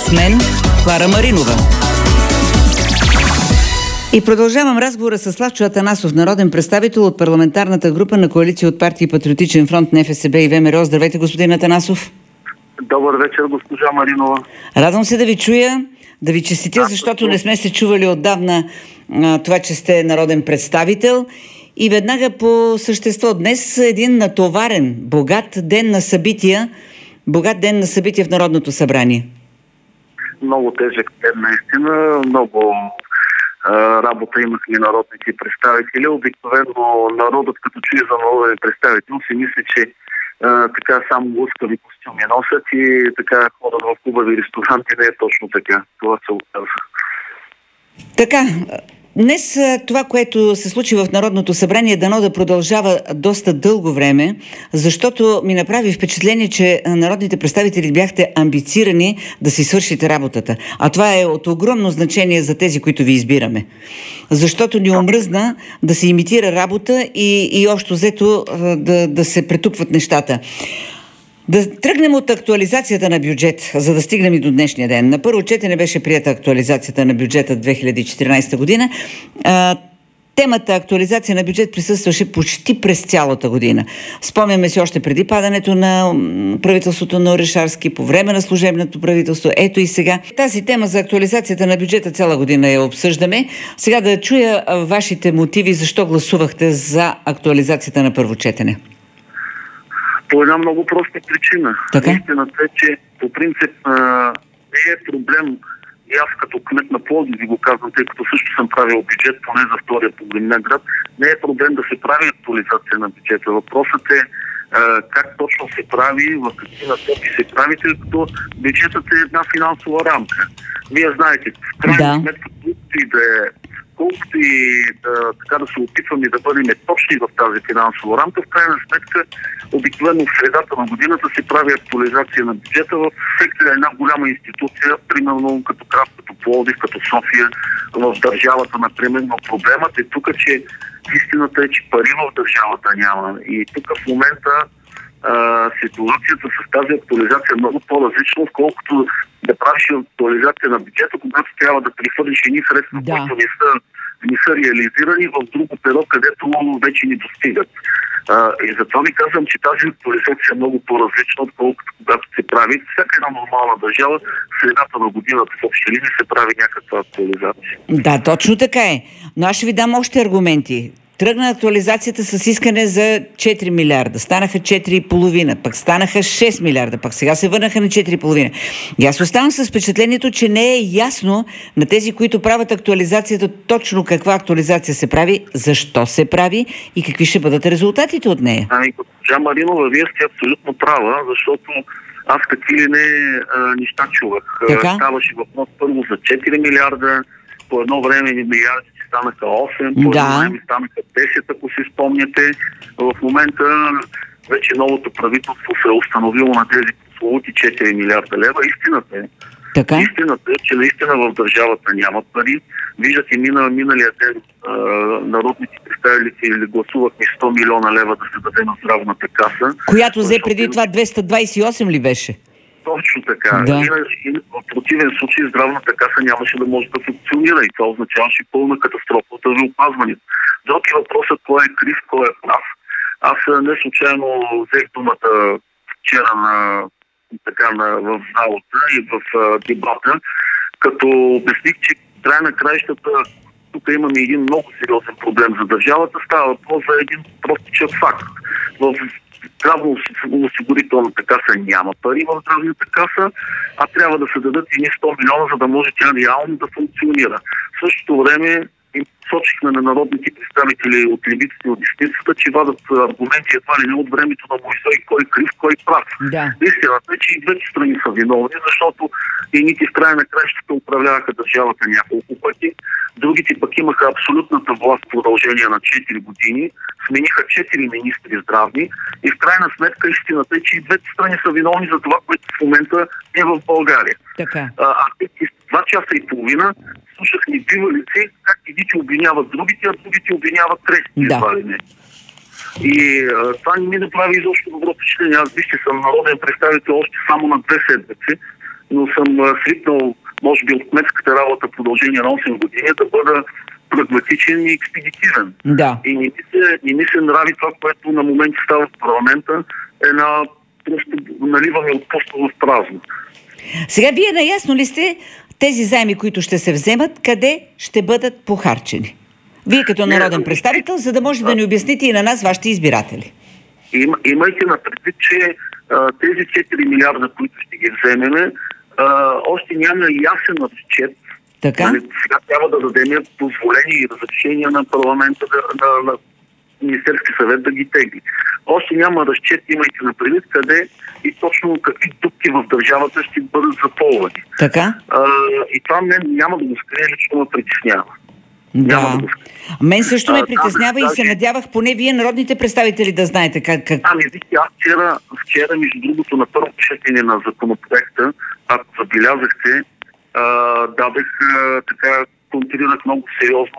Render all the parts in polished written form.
С мен Клара Маринова. И продължавам разговора с Славчо Атанасов, народен представител от парламентарната група на коалиция от партии Патриотичен фронт, НФСБ и ВМРО. Здравейте, господин Атанасов. Добър вечер, госпожа Маринова. Радвам се да ви чуя, да ви честитя, защото не сме се чували отдавна това, че сте народен представител. И веднага по същество. Днес е един натоварен, богат ден на събития в Народното събрание. Много тежък ден, наистина. Много работа имахме народните представители. Обикновено народът, като чуе за народен представител, си мисли, че така само лъскави костюми носят и така ходят в хубави ресторанти. Не е точно така. Това се оказа. Така, днес това, което се случи в Народното събрание, дано да продължава доста дълго време, защото ми направи впечатление, че народните представители бяхте амбицирани да си свършите работата. А това е от огромно значение за тези, които ви избираме. Защото ни омръзна да се имитира работа и общо взето да се претупват нещата. Да тръгнем от актуализацията на бюджет, за да стигнем и до днешния ден. На първо четене беше приета актуализацията на бюджета 2014 година. Темата актуализация на бюджет присъстваше почти през цялата година. Спомняме си още преди падането на правителството на Орешарски, по време на служебното правителство. Ето и сега. Тази тема за актуализацията на бюджета цяла година я обсъждаме. Сега да чуя вашите мотиви, защо гласувахте за актуализацията на първо четене. По една много проста причина. Истината е, че по принцип не е проблем, и аз като кмет на Пловдив ви го казвам, тъй като също съм правил бюджет, поне за втория по големина град, не е проблем да се прави актуализация на бюджета. Въпросът е как точно се прави, в какви насоки се прави, тъй като бюджетът е една финансова рамка. Вие знаете, в крайна сметка, колкото и така да се опитваме да бъдем точни в тази финансова рамка, в крайна сметка обикновено в средата на годината се прави актуализация на бюджета в всяка една голяма институция, примерно като град, като Пловдив, като София, в държавата, например. Но проблемът е тук, че истината е, че пари в държавата няма. И тук в момента ситуацията с тази актуализация е много по-различна, отколкото да правиш актуализация на бюджета, когато трябва да прехвърлиш едни средства, които не са реализирани в друго перо, където вече ни достигат. И затова ви казвам, че тази актуализация е много по-различна, отколкото когато се прави. Всяка една нормална държава в средата на годината в общи линии се прави някаква актуализация. Да, точно така е. Но аз ще ви дам още аргументи. Тръгна актуализацията с искане за 4 милиарда. Станаха 4,5, пък станаха 6 милиарда, пък сега се върнаха на 4,5. И аз оставам с впечатлението, че не е ясно на тези, които правят актуализацията, точно каква актуализация се прави, защо се прави и какви ще бъдат резултатите от нея. Госпожа Маринова, вие сте абсолютно права, защото аз какви ли не неща чувах. Ставаше въпрос първо за 4 милиарда, по едно време милиарди станаха 8, по едно време станаха 10, ако си спомняте. В момента вече новото правителство се е установило на тези прословути 4 милиарда лева. Истината е, че наистина в държавата няма пари. Виждате, миналия ден народните представители гласувахме 100 милиона лева да се даде на здравната каса. Която взе преди това 228 ли беше? Точно така. В противен случай здравната каса нямаше да може да функционира и това означаваше пълна катастрофа от здравеопазването. Друг е въпросът кой е крив, кой е прав. Аз не случайно взех думата вчера в залата и в дебата, като обясних, че край на краищата тук имаме един много сериозен проблем за държавата. Става въпрос за един простичък факт. В здравноосигурителната каса няма пари в здравната каса, а трябва да се дадат едни 100 милиона, за да може тя реално да функционира. В същото време им сочихме на народните представители от левицата и от десницата, че вадат аргументи едва ли не от времето на Мойсей, кой крив, кой прав. Истината е, че и двете страни са виновни, защото едните в края на краищата управляваха държавата няколко пъти, другите пък имаха абсолютната власт в продължение на 4 години, смениха 4 министри здравни и в крайна сметка истината е, че и двете страни са виновни за това, което в момента е в България. А 2 часа и половина слушахме бивалици, как едните обвиняват другите, а другите обвиняват третите. И това не ми направи изобщо добро впечатление. Аз вижте съм народен представител още само на 2 седмици но съм свикнал, може би от кметската работа в продължение на 8 години, да бъда прагматичен и експедитивен. Да. И не ми се нрави това, което на момента става в парламента, просто наливаме от пусто в празно. Сега вие наясно ли сте тези заеми, които ще се вземат, къде ще бъдат похарчени? Вие като народен представител, за да може да ни обясните и на нас, вашите избиратели. Имайте на предвид, че тези 4 милиарда, които ще ги вземем, още няма ясен разчет. Така? Сега трябва да дадем позволение и разрешение на парламента, на Министерски съвет да ги тегли. Още няма разчет, имайте на предвид къде и точно какви дупки в държавата ще бъдат запълвани. Така? И това няма да го скрие, лично ме притеснява. Да. Мен също ме притеснява и се надявах поне вие, народните представители, да знаете как... Вижте, аз вчера, между другото, на първо четене на законопроекта, ако забелязахте, контрирах много сериозно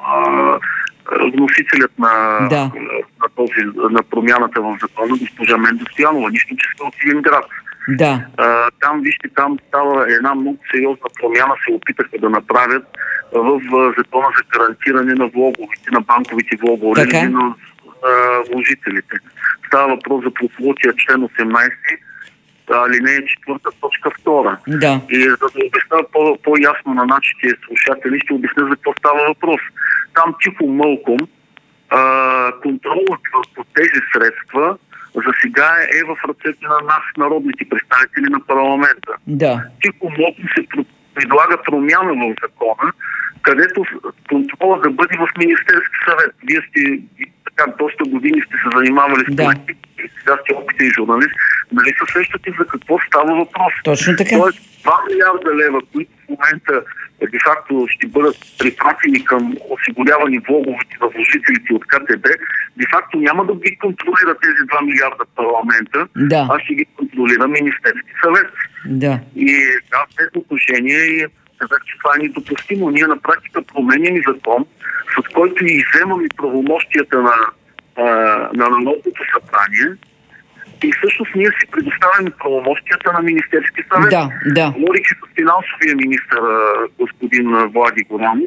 вносителят на промяната в закона, госпожа Менда Стоянова, нищо, че сме от Свиленград. Да. Там става една много сериозна промяна, се опитаха да направят в закона за гарантиране на влоговете, на банковите влогове или на вложителите. Става въпрос за прословутия член 18, алинея 4, точка 2. Да. И за да обясня по-ясно на нашите слушатели, ще обясня за какво става въпрос. Там тихо мълком контролът по тези средства за сега е в ръцете на нас, народните представители на парламента. Да. Тихо мълком се предлага промяна в закона, където контролът да бъде в Министерски съвет. Вие сте доста години сте се занимавали с политика, и сега сте опитен журналист. Нали се сещате за какво става въпрос? Точно така. Тоест 2 милиарда лева, които в момента де-факто ще бъдат припратени към осигурявани влоговете на вложителите от КТБ, де-факто няма да ги контролира тези 2 милиарда парламента, а ще ги контролира Министерски съвет. Да. И в тези отношения казах, че това е недопустимо. Ние на практика променяме закон, с който и изземаме правомощията на Народното събрание и всъщност ние си предоставяме правомощията на Министерски съвет. Да. Говорих с финансовия министър господин Влади Горанов.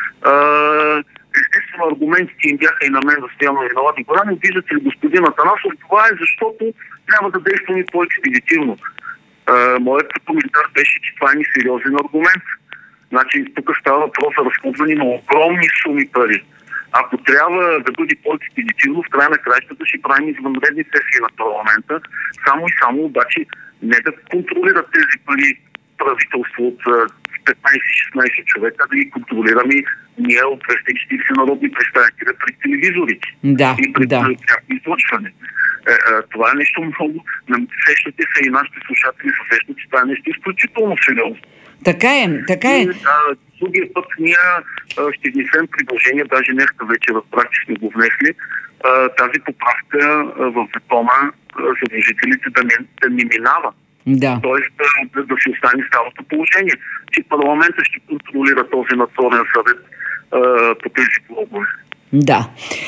Естествено, аргументите им бяха и на мен, Стоянов и на Влади Горанов. Виждате ли, господин Атанасов, това е защото трябва да действаме по-експедитивно. Моят коментар беше, че това е несериозен аргумент. Значи, тук става въпрос за разходване на огромни суми пари. Ако трябва да бъде по-експедитивно, в края на краищата ще правим извънредни сесии на парламента, само и само обаче не да контролират тези пари правителство от 15-16 човека, да ги контролираме ние от 240 народни представители пред телевизорите и пред тяхно излъчване. Това е нещо много. Сещате се и нашите слушатели се сещат, че това е нещо изключително сериозно. Така е. Другия път ние ще внесем предложение, даже днеска вече разбрах, че сме го внесли, тази поправка в закона за вложителите да не минава. Да. Тоест да се остане старото положение, че парламентът ще контролира този надзорен съвет по тези влогове. Да.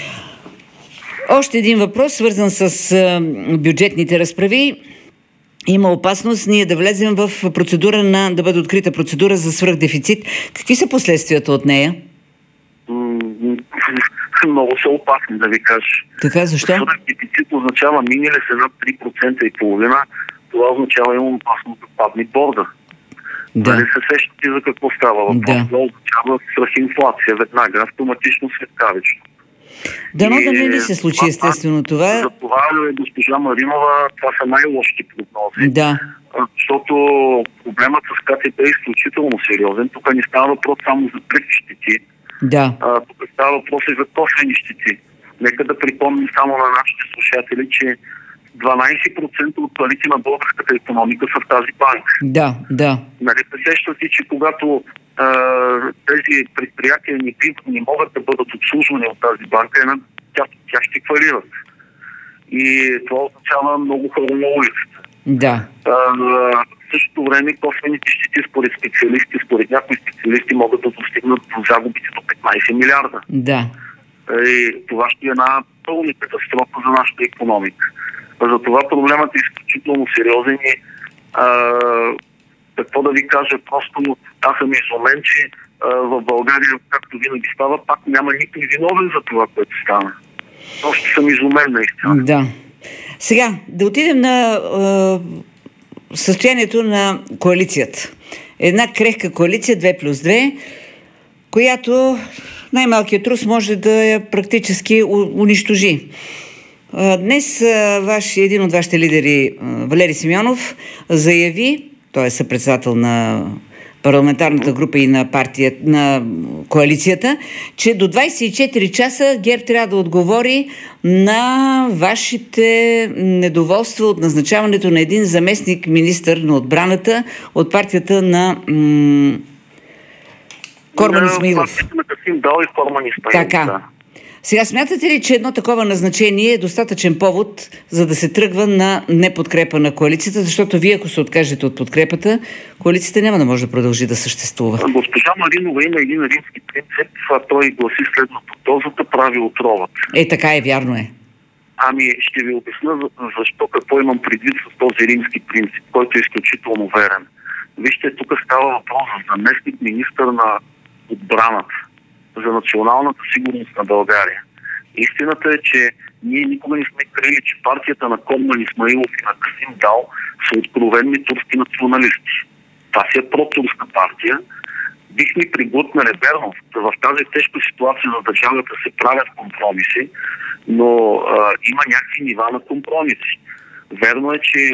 Още един въпрос, свързан с бюджетните разправи. Има опасност ние да влезем в процедура да бъде открита процедура за свръхдефицит. Какви са последствията от нея? Много са опасни, да ви кажа. Така, защо? Свръхдефицит означава минали се над 3,5%. Това означава имам опасност да падне борда. Нали се сещате за какво става въпрос? Това означава свръхинфлация веднага, автоматично светкавично. Дано да не ли се случи естествено това? За това, госпожа Маринова, това са най-лошите прогнози. Да. Защото проблемът с КТБ е изключително сериозен. Тук не става въпрос само за преки щети. Да. Тук става въпрос и за косвени щети. Нека да припомним само на нашите слушатели, че 12% от парите на българската икономика са в тази банка. Да. Нали се сещате, че когато тези предприятия не могат да бъдат обслужвани от тази банка, тя ще фалират. И това означава много хора на улицата. Да. В същото време косвените щети според някои специалисти могат да достигнат до загубите до 15 милиарда. Да. И това ще е една пълна катастрофа за нашата икономика. Затова проблемът е изключително сериозен и Какво да ви кажа, просто аз съм изумен, че в България, както винаги става, пак няма никой виновен за това, което стана. Просто съм изумен наистина. Да. Сега, да отидем на състоянието на коалицията. Една крехка коалиция 2+2, която най-малкият трус може да я практически унищожи. Днес един от вашите лидери, Валери Симеонов, заяви, той е съпредседател на парламентарната група и на на коалицията, че до 24 часа ГЕРБ трябва да отговори на вашите недоволства от назначаването на един заместник министър на отбраната от партията на Корман Исмаилов. Така. Да. Сега, смятате ли, че едно такова назначение е достатъчен повод, за да се тръгва на неподкрепа на коалицията? Защото вие, ако се откажете от подкрепата, коалицията няма да може да продължи да съществува. Госпожа Маринова има един римски принцип, а той гласи следното: дозата прави отровът. Така е, вярно е. Ще ви обясня защо, какво имам предвид с този римски принцип, който е изключително верен. Вижте, тук става въпрос за заместник министър на отбраната, за националната сигурност на България. Истината е, че ние никога не сме крили, че партията на Корман Исмаилов и на Касим Дал са откровенни турски националисти. Това си е протурска партия. Бихме приглътнали верно. В тази тежка ситуация на държавата се правят компромиси, но има някакви нива на компромиси. Верно е, че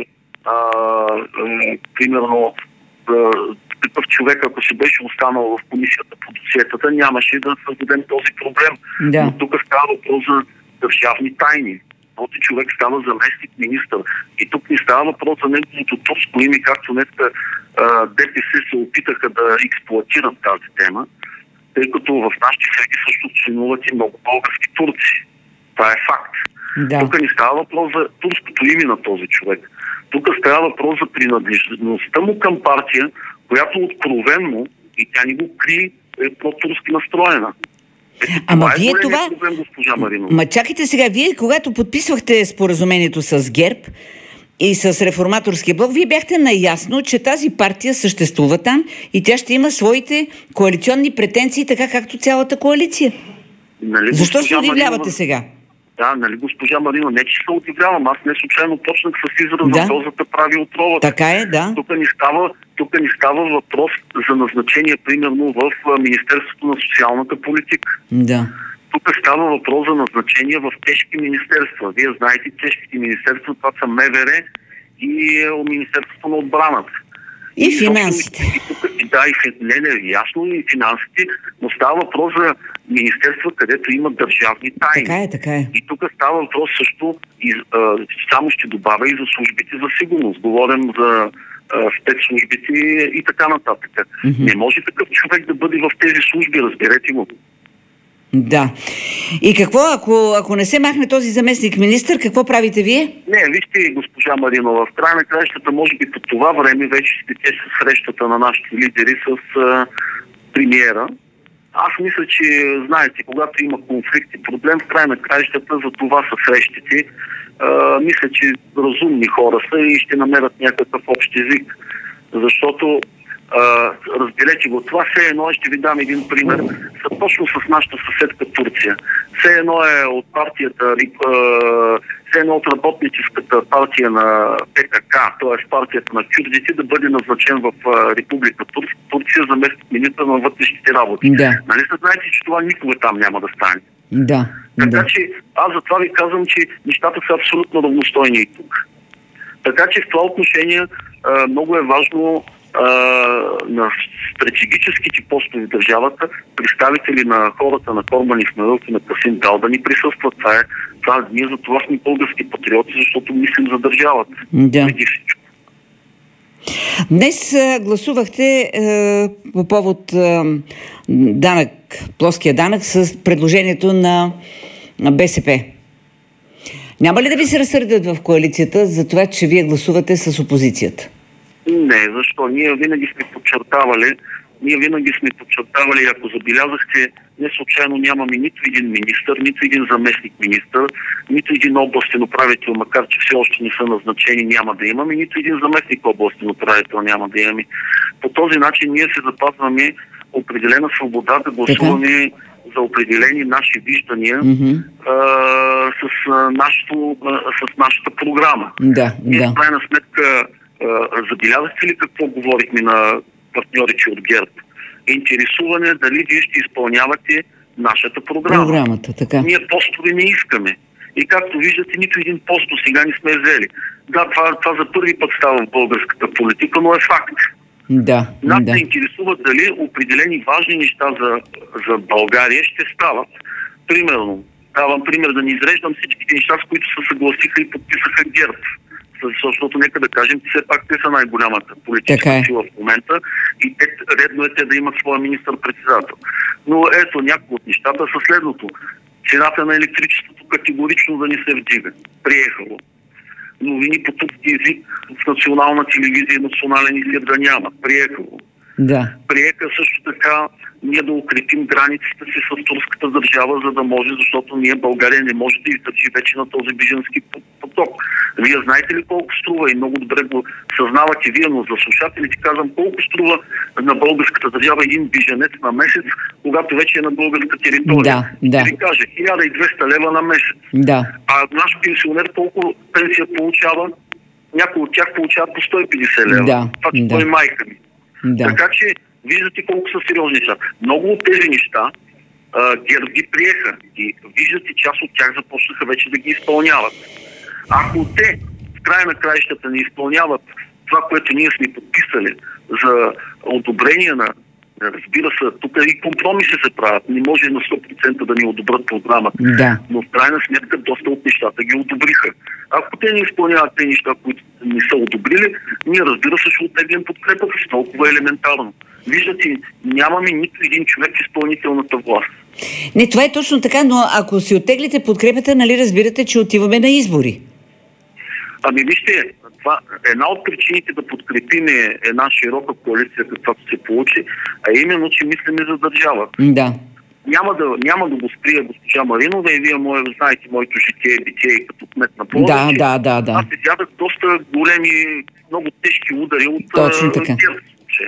примерно такъв човек, ако се беше останал в комисията по досиетата, нямаше да създадем този проблем. Да. Но тук става въпрос за държавни тайни. Този човек става заместник министър. И тук не става въпрос за неговото турско име, както днес ДПС се опитаха да експлоатират тази тема, тъй като в нашите среди също членуват и много български турци. Това е факт. Да. Тук не става въпрос за турското име на този човек. Тук става въпрос за принадлежността му към партия, която откровенно, и тя не го крие, е по-турски настроена. Вие това... проблем, госпожа Маринова. Ма чакайте сега, вие когато подписвахте споразумението с ГЕРБ и с Реформаторския блок, вие бяхте наясно, че тази партия съществува там и тя ще има своите коалиционни претенции, така както цялата коалиция. Защо се удивлявате сега? Да, госпожа Марина, не че се удивлявам. Аз не случайно почнах с израза дозата прави отровата. Така е, да. Тук ни става въпрос за назначение, примерно, в Министерството на социалната политика. Да. Тук става въпрос за назначение в тежки министерства. Вие знаете, тежките министерства, това са МВР и Министерството на отбраната. И финансите. Ясно и финансите, но става въпрос за министерства, където има държавни тайни. Така е. И тук става въпрос също, само ще добавя и за службите за сигурност. Говорим за спецслужбите и така нататък. Не може такъв човек да бъде в тези служби, разберете го. Да. И какво, ако не се махне този заместник министър, какво правите вие? Не, вижте, госпожа Маринова, в края на краищата, може би по това време вече ще те с срещата на нашите лидери с премиера. Аз мисля, че, знаете, когато има конфликт и проблем, в края на краищата за това са срещите. Мисля, че разумни хора са и ще намерят някакъв общ език. Защото разберете го. Това все едно, ще ви дам един пример, са точно с нашата съседка Турция. Все едно е от партията, все едно от работническата партия на ПКК, т.е. партията на кюрдите, да бъде назначен в Република Турция заместник министър на вътрешните работи. Да. Нали се знаете, че това никога там няма да стане? Да. Така че аз затова ви казвам, че нещата са абсолютно равностойни и тук. Така че в това отношение много е важно на стратегическите постове в държавата представители на хората на Корман Исмаилов и на Касим Дал да ни присъстват. Ние за това сме български патриоти, защото мислим за държавата. Да. Днес гласувахте по повод плоския данък с предложението на БСП. Няма ли да ви се разсърдят в коалицията за това, че вие гласувате с опозицията? Не, защо? Ние винаги сме подчертавали, ние винаги сме подчертавали, ако забелязахте, не случайно нямаме нито един министър, нито един заместник министър, нито един областен управител, макар че все още не са назначени, няма да имаме, нито един заместник областен управител няма да имаме. По този начин ние се запазваме определена свобода да гласуваме за определени наши виждания с нашата програма. Ние в крайна сметка забелязахте ли какво говорихме на партньорите от ГЕРБ? Интересуване дали вие ще изпълнявате нашата програма. Програмата, така. Ние постове не искаме. И както виждате, нито един пост до сега не сме взели. Да, това за първи път става в българската политика, но е факт. Нас се интересува дали определени важни неща за България ще стават. Примерно, давам пример, да не изреждам всичките неща, с които се съгласиха и подписаха ГЕРБ. Защото нека да кажем, че все пак те са най-голямата политическа сила в момента и редно е те да имат своя министър-председател. Но ето, някои от нещата са следното. Цената на електричеството категорично да не се вдига. Приехало. Новини по турски език в национална телевизия и национален език да няма. Приехало. Приеха също така ние да укрепим границите си с турската държава, за да може, защото ние, България, не може да издържи вече на този бежански поток. Вие знаете ли колко струва и много добре го съзнавате вие, но за слушателите казвам колко струва на българската държава един бежанец на месец, когато вече е на българска територия. Да ви кажа, 1200 лева на месец. А наш пенсионер колко пенсия получава? Някои от тях получават по 150 лева. Това че той майка ми. Така че виждате колко са сериозни неща. Много от тези неща ГЕРБ ги приеха и виждате, част от тях започнаха вече да ги изпълняват. Ако те в края на краищата не изпълняват това, което ние сме подписали за одобрение на, разбира се, тук и компромиси се правят. Не може на 100% да ни одобрят програмата. Но в крайна сметка доста от нещата ги одобриха. Ако те не изпълняват тези неща, които не са одобрили, ние, разбира се, ще оттеглим подкрепата си. Толкова елементарно. Виждате, нямаме нито един човек в изпълнителната власт. Не, това е точно така, но ако си оттеглите подкрепата, нали разбирате, че отиваме на избори? Вижте, една от причините да подкрепим една широка коалиция, каквато се получи, а именно, че мислиме за държавата. Няма да го сприя госпожа Маринова и вие знаете моето житие и битие като кмет на Пловдив. Аз изядах доста големи, много тежки удари от ГЕРБ.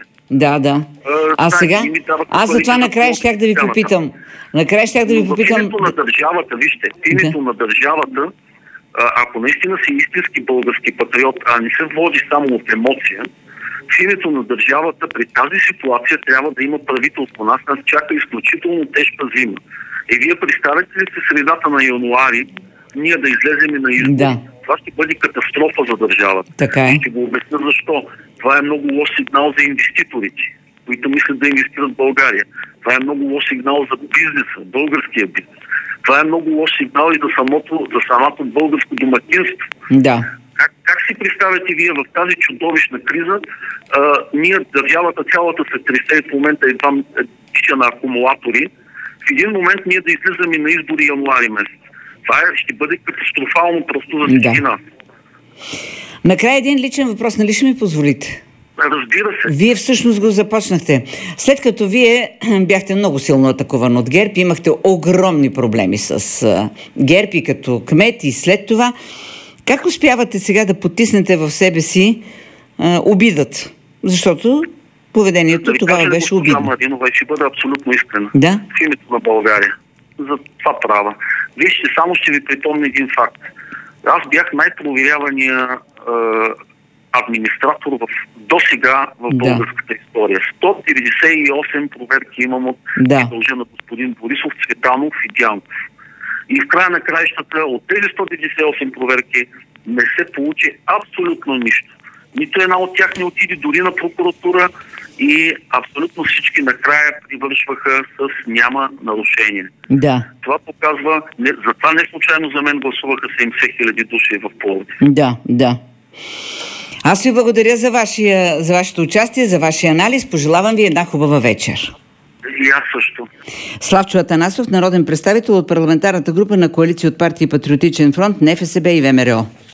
Аз за това накрая щях да ви попитам. Името на държавата, вижте, името на държавата, ако наистина си истински български патриот, а не се води само от емоция, в името на държавата при тази ситуация трябва да има правителство. Нас чака изключително тежка зима. И вие представяте ли се средата на януари ние да излезем на избори? Това ще бъде катастрофа за държавата. Ще го обясня защо. Това е много лош сигнал за инвеститорите, които мислят да инвестират в България. Това е много лош сигнал за бизнеса, българския бизнес. Това е много лош сигнал и за самото българско домакинство. Как си представяте вие в тази чудовищна криза, ние държавата цялата се тресе и в момента едва тича на акумулатори, в един момент ние да излизаме на избори януари месец. Това ще бъде катастрофално просто за всички нас. Накрая един личен въпрос, нали ще ми позволите? Разбира се. Вие всъщност го започнахте. След като вие бяхте много силно атакуван от ГЕРБ, имахте огромни проблеми с ГЕРБ и като кмет и след това, как успявате сега да потиснете в себе си обидата? Защото поведението тогава беше обидно. Маринова, ще бъда абсолютно искрена. В името на България. За това права. Вижте, само ще ви припомня един факт. Аз бях най-проверявания администратор до сега в българската история. 198 проверки имам от дължа на господин Борисов, Цветанов и Дянков. И в края на краищата от тези 198 проверки не се получи абсолютно нищо. Нито една от тях не отиде дори на прокуратура и абсолютно всички накрая привършваха с няма нарушение. Това показва, затова не случайно за мен гласуваха 70 хиляди души в Пловдив. Аз ви благодаря за вашето участие, за вашия анализ. Пожелавам ви една хубава вечер. И аз също. Славчо Атанасов, народен представител от парламентарната група на коалиция от партии Патриотичен фронт, НФСБ и ВМРО.